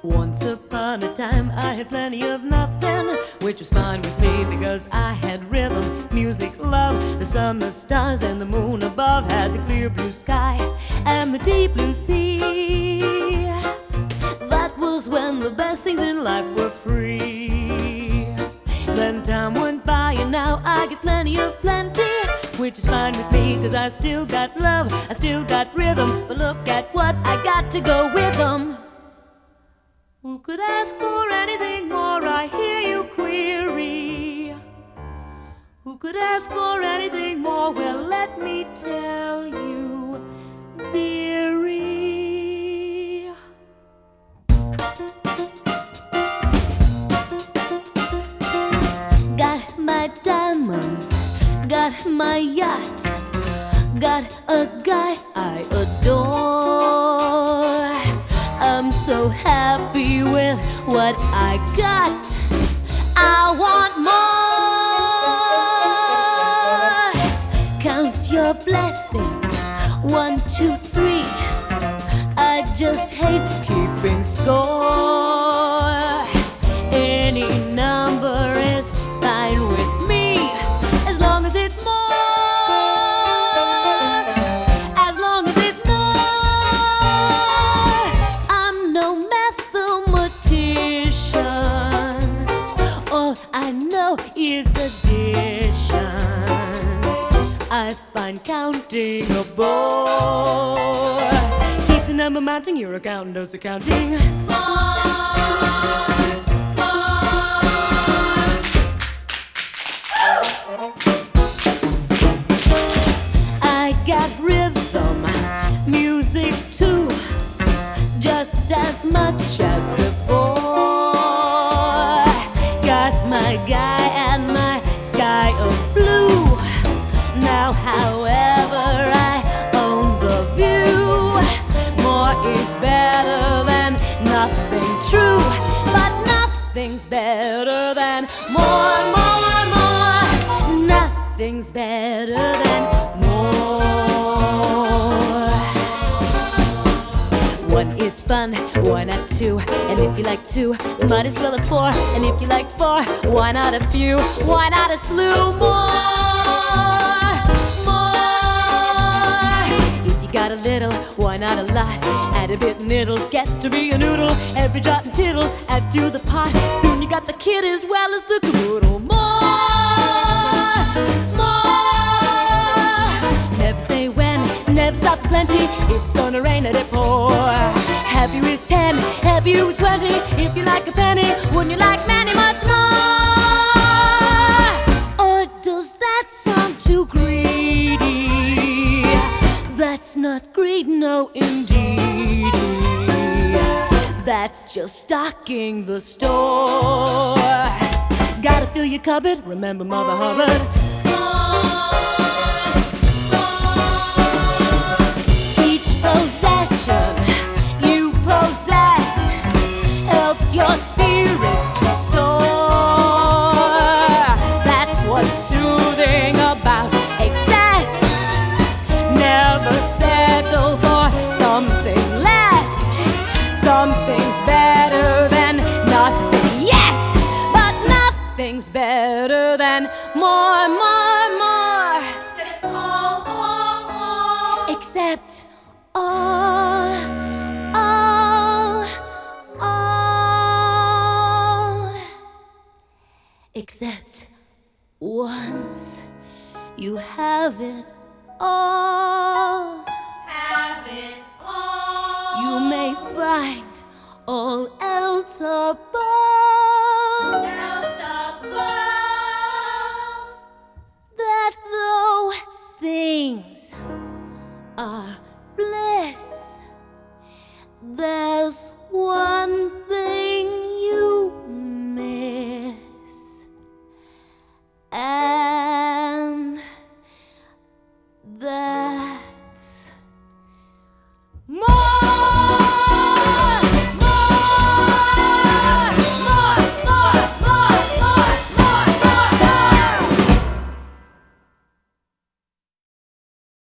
Once upon a time I had plenty of nothing, which was fine with me because I had rhythm, music, love. The sun, the stars, and the moon above had the clear blue sky and the deep blue sea. That was when the best things in life were free. Then time went by and now I get plenty of plenty, which is fine with me cause I still got love, I still got rhythm. But look at what I got to go with them. Who could ask for anything more, I hear you query? Who could ask for anything more? Well, let me tell you, dearie. Got my diamonds, got my yacht, got a guy I adore. I'm so happy with what I got. I want more. Count your blessings, 1, 2, 3. I just hate keeping score. Any number is fine with me, as long as it's more. As long as it's more. I'm no mathematician. All I know is addition. I find counting a bore. Keep the number mounting, your accountant knows accounting. I got rhythm, music too, just as much as before. Got my guy and my sky of blue. Now however I own the view. More is better than nothing, true, but nothing's better than more, more, more. Nothing's better than more. One is fun, why not two? And if you like two, might as well have four. And if you like four, why not a few? Why not a slew more? More. If you got a little, why not a lot? Add a bit and it'll get to be a noodle. Every jot and tittle adds to the pot. Soon you got the kid as well as the caboodle. More, more. Never say when, never stop the plenty. It's gonna rain, let it pour. Happy with 10, happy with 20. If you like a penny, wouldn't you like many much more? Or does that sound too greedy? That's not greed, no indeed. That's just stocking the store. Gotta fill your cupboard, remember Mother Hubbard. Each possession you possess helps your spirits to soar. That's what's soothing about excess. Never settle for something less. Something's better than nothing, yes, but nothing's better than more, more, more. Except all, all. Except once you have it all.